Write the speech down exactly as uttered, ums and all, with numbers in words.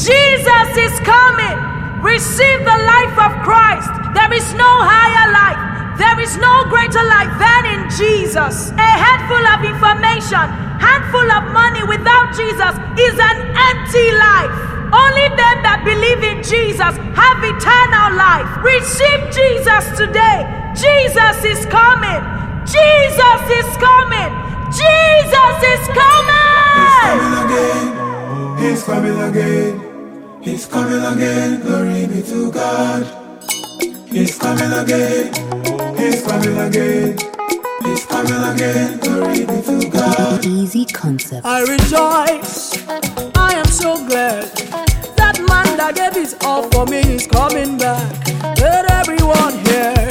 Jesus is coming. Receive the life of Christ. There is no higher life. There is no greater life than in Jesus. A handful of information, handful of money without Jesus is an empty life. Only them that believe in Jesus have eternal life. Receive Jesus today. Jesus is coming. Jesus is coming. Jesus is coming. He's coming again. He's coming again. Glory be to God. He's coming again. He's coming again. He's coming again. Glory be to God. Easy concept. I rejoice. I am so glad. That man that gave his all for me is coming back. Let everyone hear.